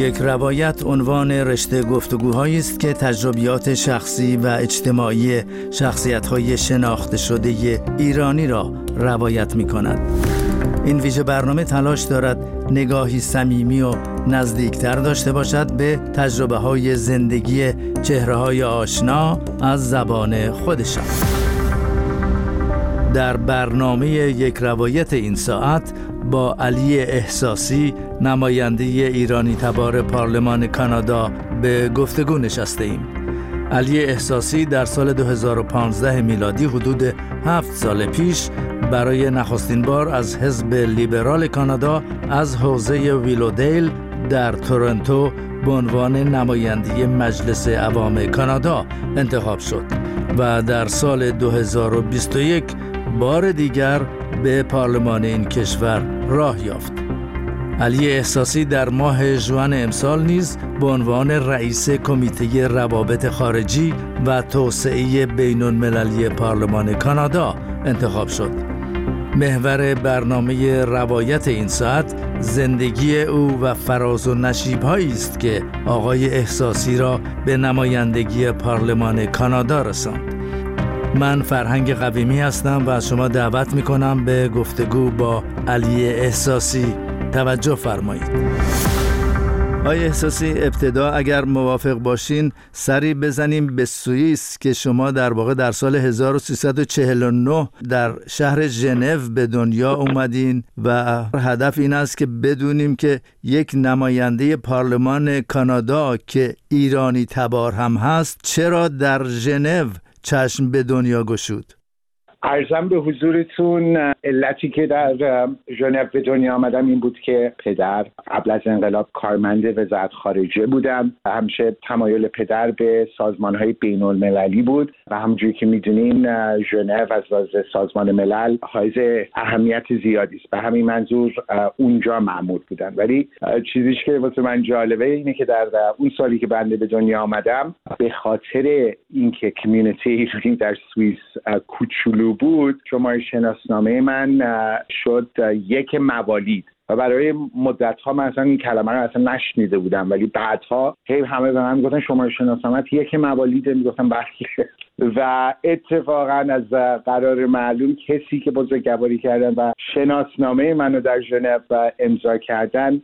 یک روایت عنوان رشته گفتگوهایی است که تجربیات شخصی و اجتماعی شخصیت‌های شناخته شده ایرانی را روایت می‌کند. این ویژه برنامه تلاش دارد نگاهی صمیمی و نزدیکتر داشته باشد به تجربه‌های زندگی چهره‌های آشنا از زبان خودشان. در برنامه یک روایت این ساعت با علی احساسی، نماینده ایرانی تبار پارلمان کانادا، به گفتگو نشسته ایم. علی احساسی در سال 2015 میلادی، حدود 7 سال پیش، برای نخستین بار از حزب لیبرال کانادا از حوزه ویلودیل در تورنتو به عنوان نماینده مجلس عوام کانادا انتخاب شد و در سال 2021 بار دیگر به پارلمان این کشور راه یافت. علی احساسی در ماه ژوئن امسال نیز به عنوان رئیس کمیته روابط خارجی و توسعه بین‌المللی پارلمان کانادا انتخاب شد. محور برنامه روایت این ساعت زندگی او و فراز و نشیب‌هایی است که آقای احساسی را به نمایندگی پارلمان کانادا رساند. من فرهنگ قویمی هستم و از شما دعوت می‌کنم به گفتگو با علی احساسی توجه فرمایید. آقای احساسی، ابتدا اگر موافق باشین سری بزنیم به سوئیس که شما در واقع در سال 1349 در شهر ژنو به دنیا اومدین و هدف این است که بدونیم که یک نماینده پارلمان کانادا که ایرانی تبار هم هست چرا در ژنو چشم به دنیا گشود. عرضم به حضورتون علتی که در ژنو به دنیا آمدم این بود که پدر قبل از انقلاب کارمند وزارت خارجه بودم. همیشه تمایل پدر به سازمان‌های بین‌المللی بود و همونجوری که می‌دونین ژنو از لحاظ سازمان ملل حائز اهمیت زیادی است. به همین منظور اونجا مأمور بودم. ولی چیزیش که واسه من جالبه اینه که در اون سالی که بنده به دنیا آمدم به خاطر اینکه کمیونیتی ایرانی در سوئیس کوچولو بود، شماره شناسنامه من شد یک موالید و برای مدت‌ها من اصلا این کلمه رو اصلا نشنیده بودم، ولی بعدها همه به من میگفتن شماره شناسنامه یک موالید، میگفتم بله. و اتفاقا از قرار معلوم کسی که بزرگواری کردن و شناسنامه منو در ژنو امضا کردن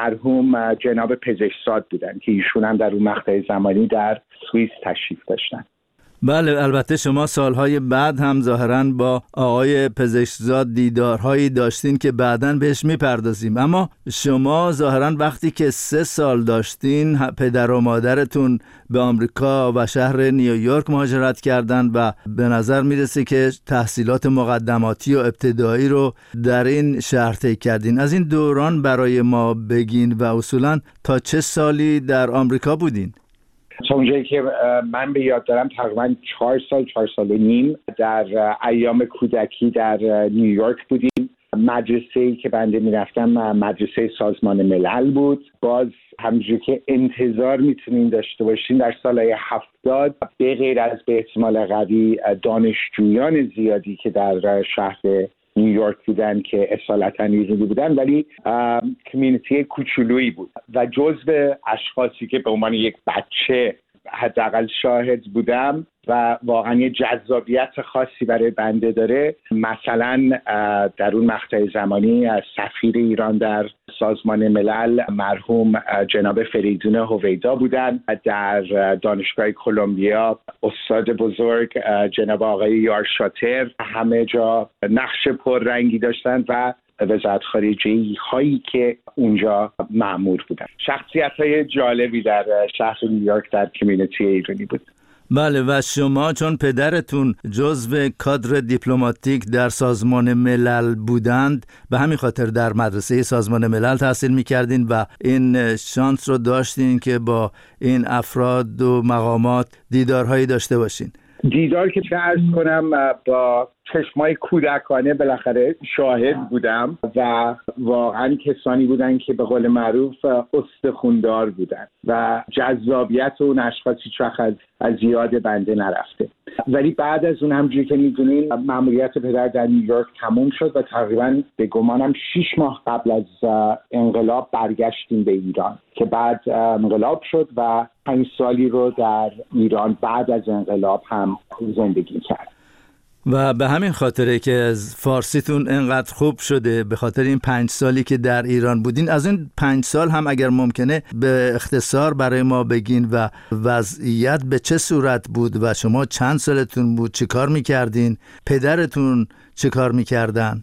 مرحوم جناب پزشکزاد بودن که ایشون هم در اون مقطع زمانی در سوئیس تشریف داشتن. بله، البته شما سالهای بعد هم ظاهراً با آقای پزشکزاد دیدارهایی داشتین که بعداً بهش میپردازیم، اما شما ظاهراً وقتی که 3 سال داشتین پدر و مادرتون به آمریکا و شهر نیویورک مهاجرت کردن و به نظر میرسه که تحصیلات مقدماتی و ابتدایی رو در این شهر طی کردین. از این دوران برای ما بگین و اصولاً تا چه سالی در آمریکا بودین؟ تا اونجایی که من به یاد دارم تقریبا 4 سال و نیم در ایام کودکی در نیویورک بودیم. مدرسه‌ای که بنده میرفتم مدرسه سازمان ملل بود. باز همونجوری که انتظار میتونین داشته باشین در سالهای 70 به غیر از به احتمال قوی دانشجویان زیادی که در شهر نیویورک بودن که اصالتا ایرانی بودن، ولی کمیونیتی کوچولویی بود و جزو اشخاصی که به عنوان یک بچه حداقل شاهد بودم و واقعا یه جذابیت خاصی برای بنده داره. مثلا در اون مقطع زمانی سفیر ایران در سازمان ملل مرحوم جناب فریدون هویدا بودن، در دانشگاه کلمبیا استاد بزرگ جناب آقای یار شاتر همه جا نقش پررنگی داشتن و وزارت خارجه هایی که اونجا مأمور بودن. شخصیت های جالبی در شهر نیویورک در کمیونیتی ایرانی بود. بله، و شما چون پدرتون جزو کادر دیپلماتیک در سازمان ملل بودند به همین خاطر در مدرسه سازمان ملل تحصیل می‌کردین و این شانس رو داشتین که با این افراد و مقامات دیدارهایی داشته باشین. دیدار که چه عرض کنم با چشمای کودکانه بالاخره شاهد بودم و واقعا کسانی بودن که به قول معروف استخوندار بودن و جذابیت اون اشخاص هیچ وقت از یاد بنده نرفته. ولی بعد از اون همونجوری که میدونین مأموریت پدر در نیویورک تموم شد و تقریبا به گمانم 6 ماه قبل از انقلاب برگشتیم به ایران که بعد انقلاب شد و 5 سالی رو در ایران بعد از انقلاب هم زندگی کرد. و به همین خاطره که از فارسیتون انقدر خوب شده، به خاطر این 5 سالی که در ایران بودین، از این 5 سال هم اگر ممکنه به اختصار برای ما بگین و وضعیت به چه صورت بود و شما چند سالتون بود، چه کار میکردین، پدرتون چه کار میکردن؟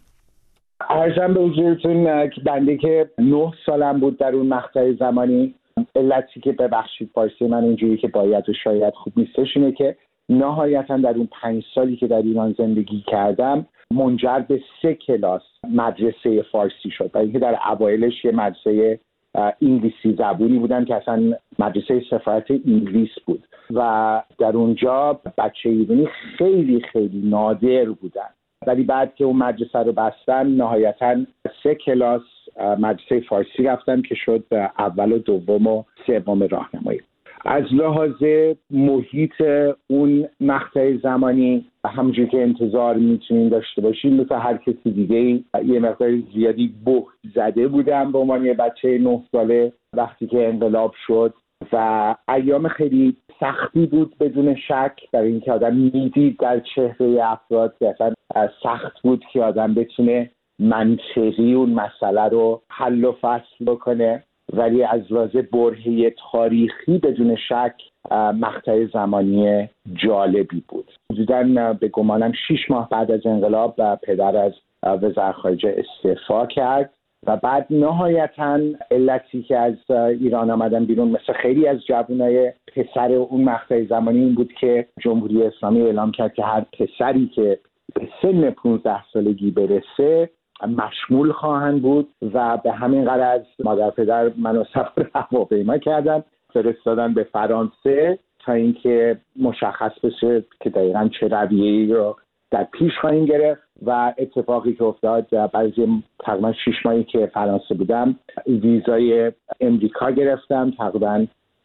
عرضم به حضورتون که بنده که 9 سالم بود در اون مقطع زمانی، علتی که ببخشید فارسی من اینجوری که باید و شاید خوب نیستش اینه که نهایتا در اون 5 سالی که در ایران زندگی کردم منجر به 3 کلاس مدرسه فارسی شد و اینکه در اوایلش یه مدرسه انگلیسی زبونی بودن که اصلا مدرسه سفارت انگلیس بود و در اونجا بچه ایرانی خیلی خیلی نادر بودن، ولی بعد که اون مدرسه رو بستن نهایتا 3 کلاس مدرسه فارسی رفتم که شد اول و دوم و سوم راهنمایی. از لحاظ محیط اون مقطع زمانی همونجوری که انتظار میتونین داشته باشین مثل هر کسی دیگه یه مقدار زیادی بهت زده بودم به عنوان یه بچه 9 ساله وقتی که انقلاب شد و ایام خیلی سختی بود بدون شک، برای اینکه آدم میدید در چهره افراد که اصلا سخت بود که آدم بتونه منطقی اون مسئله رو حل و فصل بکنه، ولی از لحاظ برهه تاریخی بدون شک مقطع زمانی جالبی بود. حدوداً به گمانم 6 ماه بعد از انقلاب پدر از وزارت خارجه استعفا کرد و بعد نهایتاً علتی که از ایران آمدن بیرون مثل خیلی از جوانای پسر اون مقطع زمانی این بود که جمهوری اسلامی اعلام کرد که هر پسری که به سن 15 سالگی برسه مشمول خواهند بود و به همین غرض مادر پدر منو سفر هواپیما کردن فرستادن به فرانسه تا اینکه مشخص بشه که دقیقاً چه رویه‌ای رو در پیش خواهیم گرفت و اتفاقی که افتاد بعد از تقریباً 6 ماهی که فرانسه بودم ویزای امریکا گرفتم، تقریباً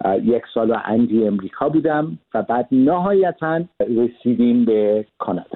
1 سال و اندی امریکا بودم و بعد نهایتاً رسیدیم به کانادا.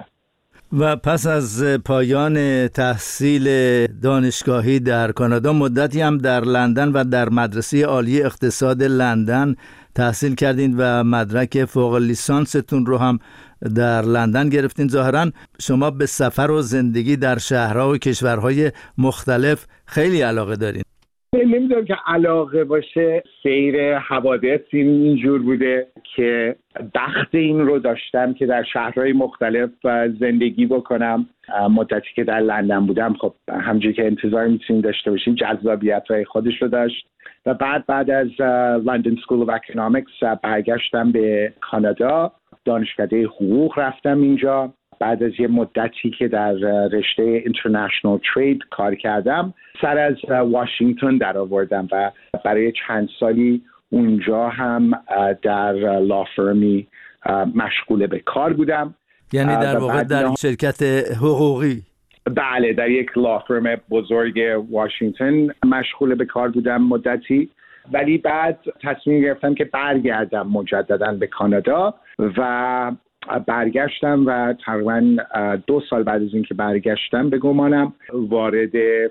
و پس از پایان تحصیل دانشگاهی در کانادا مدتی هم در لندن و در مدرسه عالی اقتصاد لندن تحصیل کردین و مدرک فوق لیسانستون رو هم در لندن گرفتین. ظاهراً شما به سفر و زندگی در شهرها و کشورهای مختلف خیلی علاقه دارین. نمیدونم که علاقه باشه، سیر حوادث اینجور بوده که بخت این رو داشتم که در شهرهای مختلف زندگی بکنم. مدتی که در لندن بودم خب همونجوری که انتظار میتونید داشته باشین جذابیت‌های خودش رو داشت و بعد از لندن سکول اف اکونومیکس برگشتم به کانادا، دانشکده حقوق رفتم اینجا. بعد از یه مدتی که در رشته اینترنشنال ترید کار کردم سر از واشنگتن در آوردم و برای چند سالی اونجا هم در لافرمی مشغول به کار بودم. یعنی در واقع در شرکت حقوقی؟ بله، در یک لافرم بزرگ واشنگتن مشغول به کار بودم مدتی، ولی بعد تصمیم گرفتم که برگردم مجددا به کانادا و برگشتم و تقریبا 2 سال بعد از اینکه برگشتم به گمانم وارد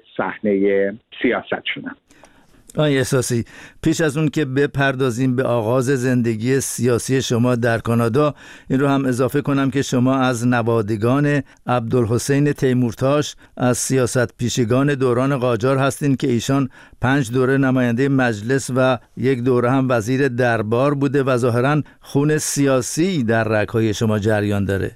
صحنه سیاست شدم. آقای احساسی، پیش از اون که بپردازیم به آغاز زندگی سیاسی شما در کانادا، این رو هم اضافه کنم که شما از نوادگان عبدالحسین تیمورتاش از سیاست پیشگان دوران قاجار هستین که ایشان 5 دوره نماینده مجلس و 1 دوره هم وزیر دربار بوده و ظاهراً خون سیاسی در رگ‌های شما جریان داره.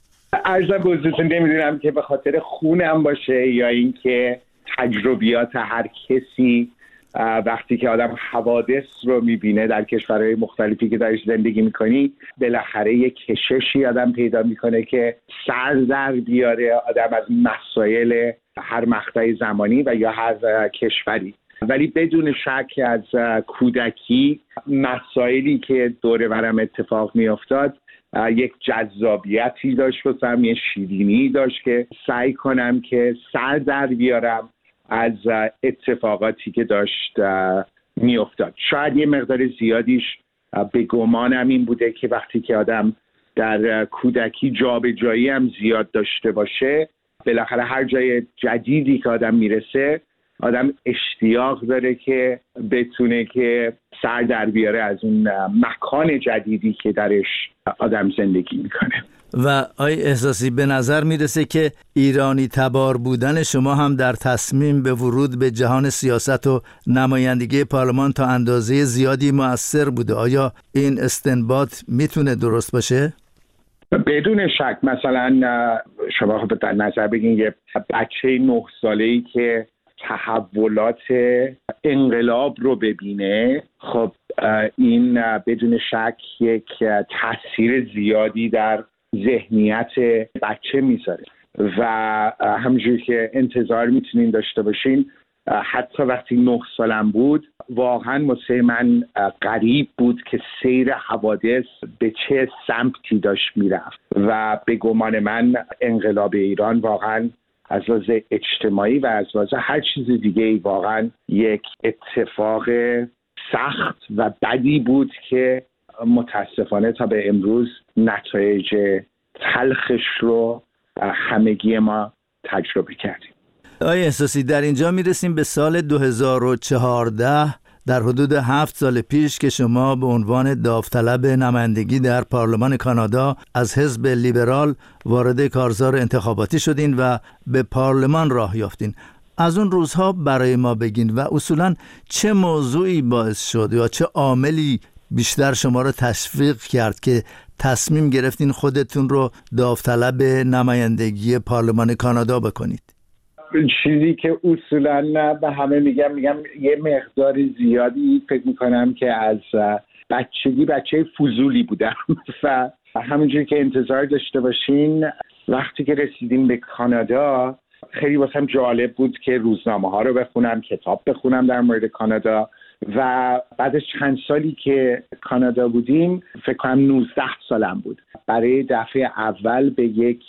عرضم به حضورتون نمیدونم که به خاطر خونم باشه یا اینکه تجربیات هر کسی وقتی که آدم حوادث رو میبینه در کشورهای مختلفی که درش زندگی میکنی بالاخره یک کششی آدم پیدا میکنه که سر در بیاره آدم از مسائل هر مقطع زمانی و یا هر کشوری. ولی بدون شک از کودکی مسائلی که دور برم اتفاق میافتاد یک جذابیتی داشت واسم، یه شیرینی داشت که سعی کنم که سر در بیارم از اتفاقاتی که داشت میافتاد. شاید یه مقدار زیادیش به گمانم این بوده که وقتی که آدم در کودکی جابجایی هم زیاد داشته باشه، بالاخره هر جای جدیدی که آدم میرسه آدم اشتیاق داره که بتونه که سر در بیاره از اون مکان جدیدی که درش آدم زندگی میکنه. و آقای احساسی به نظر میرسه که ایرانی تبار بودن شما هم در تصمیم به ورود به جهان سیاست و نمایندگی پارلمان تا اندازه زیادی مؤثر بوده. آیا این استنباط میتونه درست باشه؟ بدون شک. مثلا شما خب در نظر بگین یه بچه 9 ساله‌ای که تحولات انقلاب رو ببینه، خب این بدون شک یک تاثیر زیادی در ذهنیت بچه میذاره و همونجور که انتظار میتونین داشته باشین، حتی وقتی 9 سالم بود واقعا واسه من غریب بود که سیر حوادث به چه سمتی داشت میرفت و به گمان من انقلاب ایران واقعا از لحاظ اجتماعی و از لحاظ هر چیز دیگه واقعا یک اتفاق سخت و بدی بود که متاسفانه تا به امروز نتایج تلخش رو همگی ما تجربه کردیم. آقای احساسی، در اینجا میرسیم به سال 2014، در حدود 7 سال پیش که شما به عنوان داوطلب نمایندگی در پارلمان کانادا از حزب لیبرال وارد کارزار انتخاباتی شدین و به پارلمان راه یافتین. از اون روزها برای ما بگین و اصولاً چه موضوعی باعث شد یا چه عاملی بیشتر شما رو تشویق کرد که تصمیم گرفتین خودتون رو داوطلب نمایندگی پارلمان کانادا بکنید؟ چیزی که اصولاً به همه میگم یه مقدار زیادی فکر میکنم که از بچگی بچه فضولی بودم و همونجوری که انتظار داشته باشین وقتی که رسیدیم به کانادا خیلی واسم جالب بود که روزنامه ها رو بخونم، کتاب بخونم در مورد کانادا و بعد از چند سالی که کانادا بودیم، فکر کنم 19 سالم بود، برای دفعه اول به یک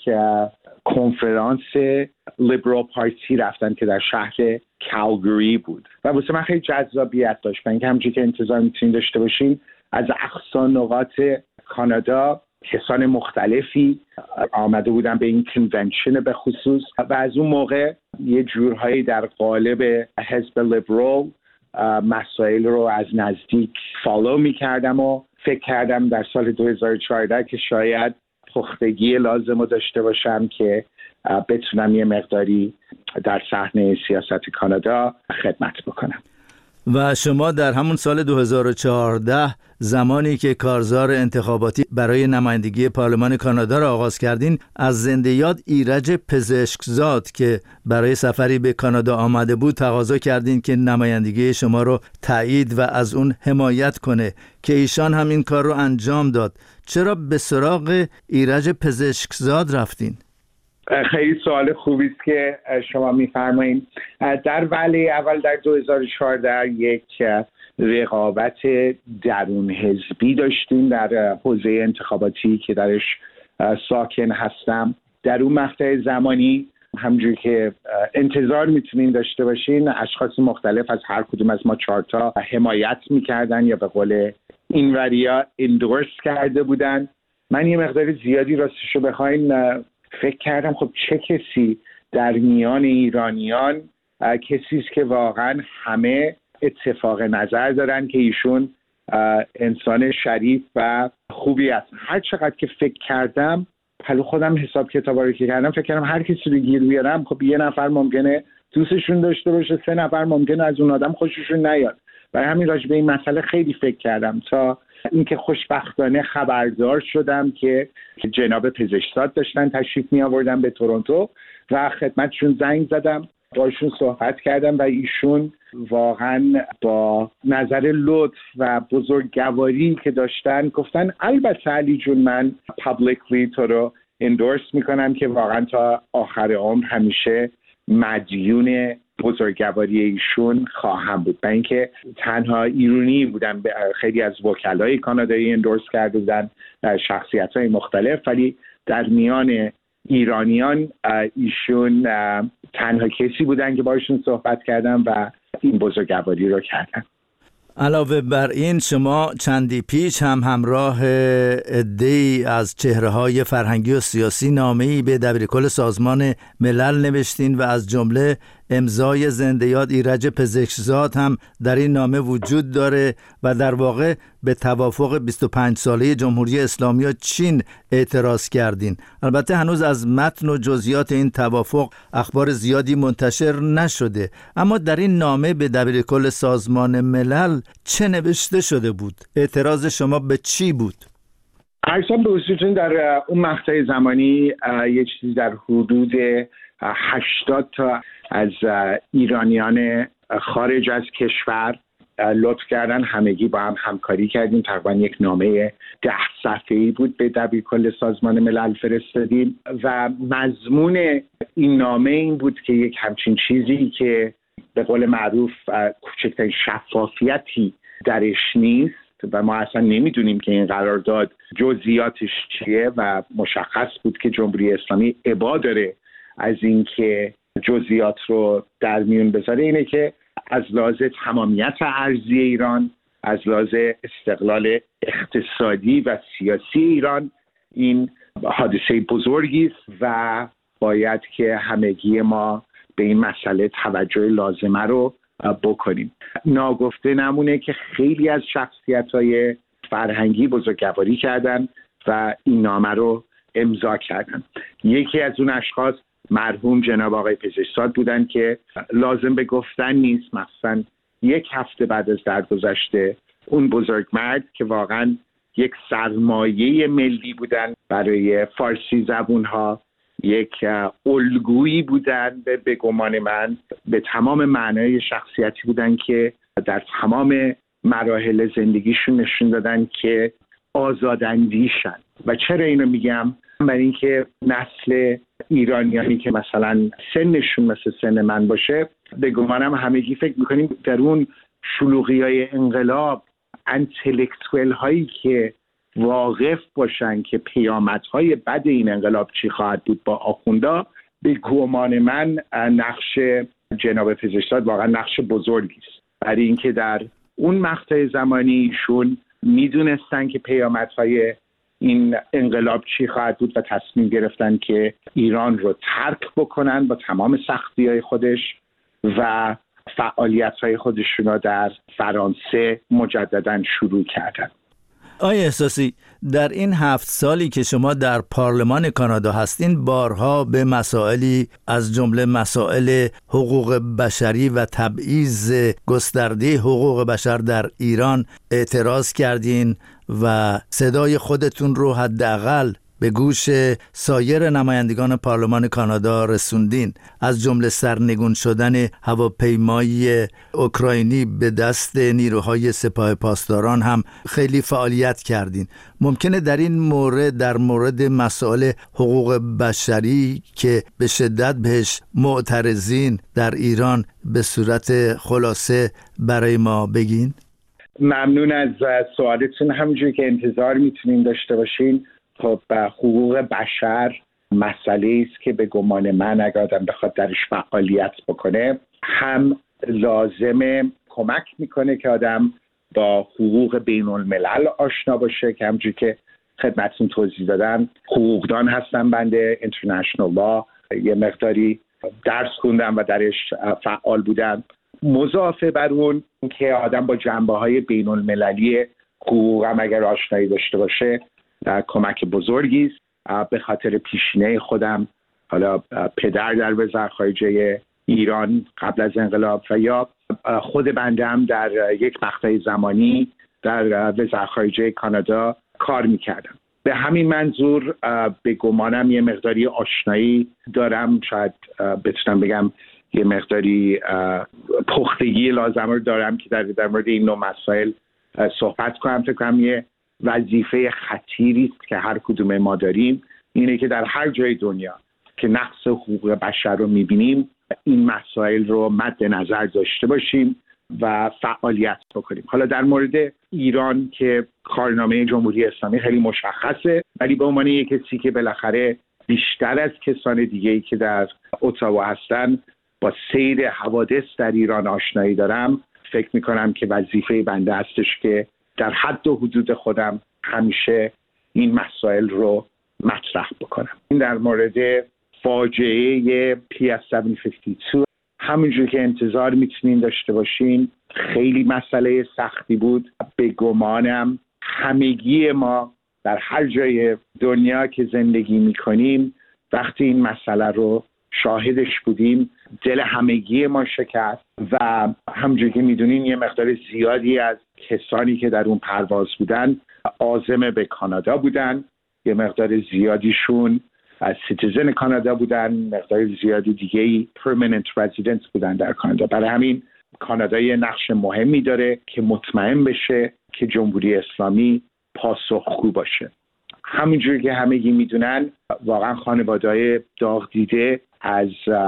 کنفرانس لیبرال پارتی رفتن که در شهر کالگری بود و واسه من خیلی جذابیت داشت. من همونجوری که انتظار میتونید داشته باشین از اقصا نقاط کانادا کسان مختلفی آمده بودن به این کنونشن به خصوص و از اون موقع یه جورهایی در قالب حزب لیبرال مسائل رو از نزدیک فالو میکردم و فکر کردم در سال 2014 که شاید پختگی لازم رو داشته باشم که بتونم یه مقداری در صحنه سیاست کانادا خدمت بکنم. و شما در همون سال 2014 زمانی که کارزار انتخاباتی برای نمایندگی پارلمان کانادا را آغاز کردین، از زنده یاد ایرج پزشکزاد که برای سفری به کانادا آمده بود تقاضا کردین که نمایندگی شما رو تایید و از اون حمایت کنه که ایشان هم این کار رو انجام داد. چرا به سراغ ایرج پزشکزاد رفتین؟ خیلی سوال خوبی است که شما می‌فرمایید. در ولی اول در 2014 یک رقابت درون حزبی داشتیم در حوزه انتخاباتی که درش ساکن هستم. در اون مقطع زمانی همونجوری که انتظار میتونین داشته باشین اشخاص مختلف از هر کدوم از ما 4 تا حمایت میکردن یا به قول اینوریا اندورس کرده بودن. من یه مقدار زیادی راستشو بخواین فکر کردم خب چه کسی در میان ایرانیان کسی است که واقعا همه اتفاق نظر دارن که ایشون انسان شریف و خوبی است. هر چقدر که فکر کردم پلو خودم حساب کتابا رو که کردم فکر کردم هر کسی رو گیر بیارم خب یه نفر ممکنه دوستشون داشته باشه، 3 نفر ممکنه از اون آدم خوششون نیاد. برای همین راجع به این مسئله خیلی فکر کردم تا اینکه خوشبختانه خبردار شدم که جناب پزشکزاد داشتن تشریف می آوردن به تورنتو و خدمتشون زنگ زدم، باشون صحبت کردم و ایشون واقعا با نظر لطف و بزرگواری که داشتن گفتن البته علی جون من پابلیکلی تو رو اندورس میکنم که واقعا تا آخر عمر همیشه مدیون بزرگواری ایشون خواهم بود. برای اینکه تنها ایرانی بودن، خیلی از وکلای کانادایی اندورس کرده بودن، شخصیت‌های مختلف، ولی در میان ایرانیان ایشون تنها کسی بودن که باشون صحبت کردن و این بزرگواری رو کردن. علاوه بر این شما چندی پیش هم همراه عده‌ای از چهره‌های فرهنگی و سیاسی نامه‌ای به دبیرکل سازمان ملل نوشتین و از جمله امضای زنده یاد ایرج پزشکزاد هم در این نامه وجود داره و در واقع به توافق 25 ساله جمهوری اسلامی و چین اعتراض کردین. البته هنوز از متن و جزئیات این توافق اخبار زیادی منتشر نشده، اما در این نامه به دبیرکل سازمان ملل چه نوشته شده بود؟ اعتراض شما به چی بود؟ ارزم به حضورتون در اون مقطع زمانی یه چیزی در حدود 80 تا از ایرانیان خارج از کشور لطف کردن، همگی با هم همکاری کردیم. تقریبا یک نامه 10 صفحه‌ای بود به دبیرکل سازمان ملل فرستادیم و مضمون این نامه این بود که یک همچین چیزی که به قول معروف کوچکترین شفافیتی درش نیست و ما اصلا نمیدونیم که این قرارداد جزئیاتش چیه و مشخص بود که جمهوری اسلامی ابا داره از این که جزئیات رو در میون بذاره، اینه که از لحاظ تمامیت ارضی ایران، از لحاظ استقلال اقتصادی و سیاسی ایران این حادثه بزرگی است و باید که همگی ما به این مسئله توجه لازمه رو بکنیم. ناگفته نمونه که خیلی از شخصیت‌های فرهنگی بزرگواری کردن و این نامه رو امضا کردن. یکی از اون اشخاص مرحوم جناب آقای پزشکزاد بودن که لازم به گفتن نیست، مثلا 1 هفته بعد از درگذشت اون بزرگمرد که واقعا یک سرمایه ملی بودن برای فارسی زبونها، یک الگویی بودن به گمان من، به تمام معنای شخصیتی بودن که در تمام مراحل زندگیشون نشون دادن که آزاداندیشن. و چرا اینو میگم؟ برای اینکه نسل ایرانیانی که مثلا سنشون مثل سن من باشه، به گمانم همگی فکر میکنیم در اون شلوغی‌های انقلاب انتلکتوئل هایی که واقف باشن که پیامدهای بد این انقلاب چی خواهد بود با آخوندا، به گمان من نقش جناب پزشکزاد واقعا نقش بزرگی است، برای اینکه در اون مقطع زمانی ایشون میدونستن که پیامدهای این انقلاب چی خواهد بود و تصمیم گرفتن که ایران رو ترک بکنن با تمام سختی‌های خودش و فعالیت‌های خودشون رو در فرانسه مجدداً شروع کردن. آقای احساسی، در این 7 سالی که شما در پارلمان کانادا هستین بارها به مسائلی از جمله مسائل حقوق بشری و تبعیض گسترده حقوق بشر در ایران اعتراض کردین و صدای خودتون رو حداقل به گوش سایر نمایندگان پارلمان کانادا رسوندین. از جمله سرنگون شدن هواپیمای اوکراینی به دست نیروهای سپاه پاسداران هم خیلی فعالیت کردین. ممکنه در این مورد، در مورد مسائل حقوق بشری که به شدت بهش معترضین در ایران به صورت خلاصه برای ما بگین؟ ممنون از سوالتون. همونجوری که انتظار میتونین داشته باشین، خب حقوق بشر مسئله است که به گمان من اگر آدم بخواد درش فعالیت بکنه، هم لازمه کمک میکنه که آدم با حقوق بین الملل آشنا باشه، که همونجوری که خدمتتون توضیح دادم حقوقدان هستم، بنده اینترنشنال لا یه مقداری درس خوندم و درش فعال بودم. مضافه بر اون که آدم با جنبه‌های بین المللی حقوق هم اگر آشنایی داشته باشه کمک بزرگی است. به خاطر پیشینه خودم، حالا پدر در وزارت خارجه ایران قبل از انقلاب و یا خود بنده هم در یک مقطع زمانی در وزارت خارجه کانادا کار میکردم. به همین منظور به گمانم یه مقداری آشنایی دارم، شاید بتونم بگم یه مقداری پختگی لازم رو دارم که در مورد این نوع مسائل صحبت کنم. فکر کنم یه وظیفه خطیری است که هر کدوم ما داریم، اینه که در هر جای دنیا که نقض حقوق بشر رو میبینیم این مسائل رو مد نظر داشته باشیم و فعالیت بکنیم. حالا در مورد ایران که کارنامه جمهوری اسلامی خیلی مشخصه، ولی به عنوان یک کسی که بالاخره بیشتر از کسان دیگه‌ای که در اتاوا هستن با سیر حوادث در ایران آشنایی دارم، فکر میکنم که وظیفه بنده هستش که در حد و حدود خودم همیشه این مسائل رو مطرح بکنم. این در مورد فاجعه PS752 همونجور که انتظار میتونین داشته باشین خیلی مسئله سختی بود. به گمانم همگی ما در هر جای دنیا که زندگی میکنیم وقتی این مسئله رو شاهدش بودیم دل همگی ما شکست و همونجور که میدونین یه مقدار زیادی از کسانی که در اون پرواز بودن عازم به کانادا بودن، یه مقدار زیادیشون از سیتیزن کانادا بودن، مقدار زیادی دیگه‌ای پرمننت رزیدنت بودن در کانادا. برای همین کانادا یه نقش مهمی داره که مطمئن بشه که جمهوری اسلامی پاسخگو باشه. همونجوری که همگی میدونن واقعا خانواده‌های داغ دیده از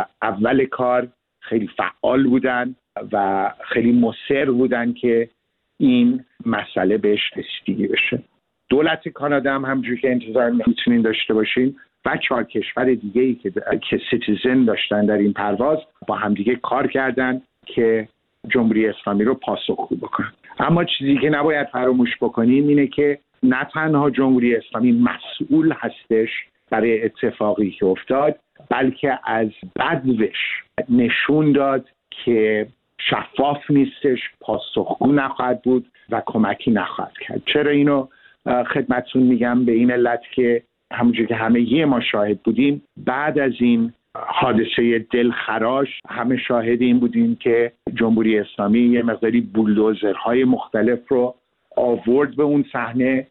اول کار خیلی فعال بودن و خیلی مصر بودن که این مسئله بهش رسیدگی بشه. دولت کانادا هم همونجوری که انتظار میتونین داشته باشین و 4 کشور دیگه‌ای که سیتیزن داشتن در این پرواز با همدیگه کار کردن که جمهوری اسلامی رو پاسخگو بکنن. اما چیزی که نباید فراموش بکنیم اینه که نه تنها جمهوری اسلامی مسئول هستش برای اتفاقی که افتاد، بلکه از بدوش نشون داد که شفاف نیستش، پاسخگو نخواهد بود و کمکی نخواهد کرد. چرا اینو خدمتتون میگم؟ به این علت که همونجور که همگی ما شاهد بودیم بعد از این حادثه دلخراش همه شاهد این بودیم که جمهوری اسلامی یه مقداری بولدوزرهای مختلف رو آورد به اون صحنه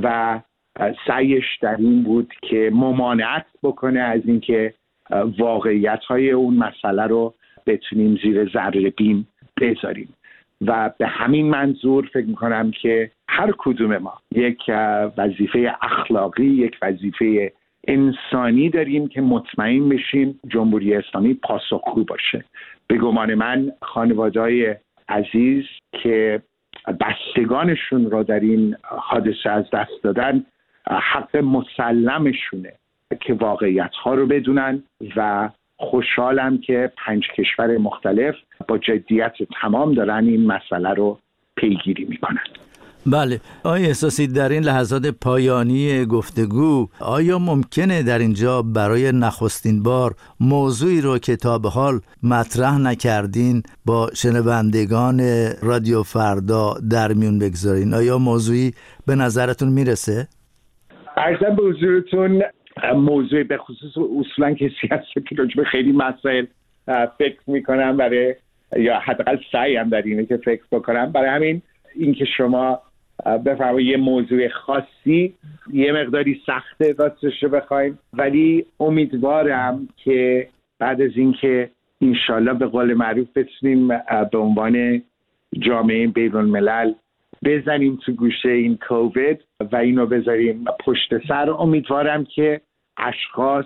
و سعیش در این بود که ممانعت بکنه از اینکه واقعیت‌های اون مسئله رو بتونیم زیر ذره بین بذاریم و به همین منظور فکر میکنم که هر کدوم ما یک وظیفه اخلاقی، یک وظیفه انسانی داریم که مطمئن بشیم جمهوری اسلامی پاسخگو باشه. به گمان من خانواده‌های عزیز که بستگانشون را در این حادثه از دست دادن حق مسلمشونه که واقعیت‌ها رو بدونن و خوشحالم که 5 کشور مختلف با جدیت تمام دارن این مسئله رو پیگیری میکنن. بله، آقای احساسی در این لحظات پایانی گفتگو آیا ممکنه در اینجا برای نخستین بار موضوعی رو که تا به حال مطرح نکردین با شنوندگان رادیو فردا در میون بگذارین؟ آیا موضوعی به نظرتون میرسه؟ عرضم به حضورتون موضوع به خصوص اصولا کسی هست که راجع به خیلی مسائل فکر میکنم برای یا حداقل سعیم در اینه که فکر بکنم. برای همین اینکه شما بفرمایید یه موضوع خاصی یه مقداری سخته راستش رو بخوایم، ولی امیدوارم که بعد از اینکه انشالله به قول معروف بتونیم به عنوان جامعه بین‌الملل بزنیم تو گوشه این کووید و اینو بذاریم پشت سر، امیدوارم که اشخاص،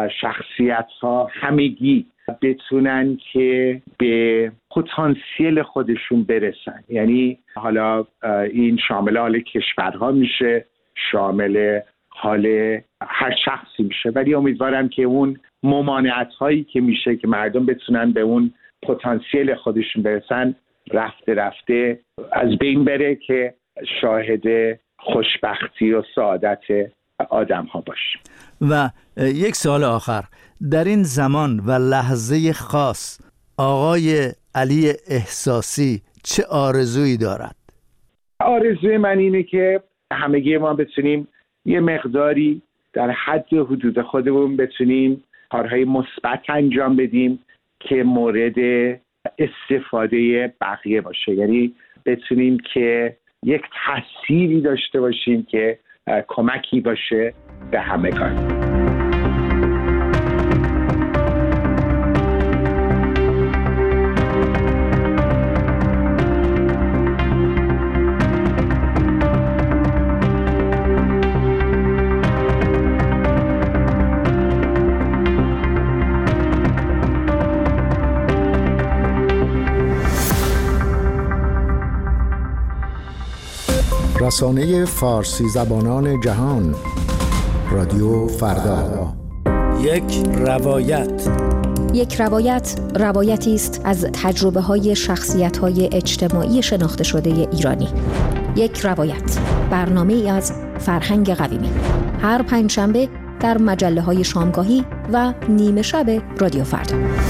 شخصیت‌ها همگی بتونن که به پتانسیل خودشون برسن. یعنی حالا این شامل حال کشورها میشه، شامل حال هر شخصی میشه، ولی امیدوارم که اون ممانعت‌هایی که میشه که مردم بتونن به اون پتانسیل خودشون برسن رفته رفته از بین بره که شاهد خوشبختی و سعادت آدم ها باشیم. و یک سوال آخر، در این زمان و لحظه خاص آقای علی احساسی چه آرزویی دارد؟ آرزوی من اینه که همگی ما بتونیم یه مقداری در حد حدود خودمون بتونیم کارهای مثبت انجام بدیم که مورد استفاده بقیه باشه. یعنی بتونیم که یک تأثیری داشته باشیم که کمکی باشه به همگان. رسانه فارسی زبانان جهان، رادیو فردا. یک روایت. یک روایت روایتی است از تجربه‌های شخصیت‌های اجتماعی شناخته شده ایرانی. یک روایت، برنامه‌ای از فرهنگ قویمی. هر پنجشنبه در مجله‌های شامگاهی و نیمه شب رادیو فردا.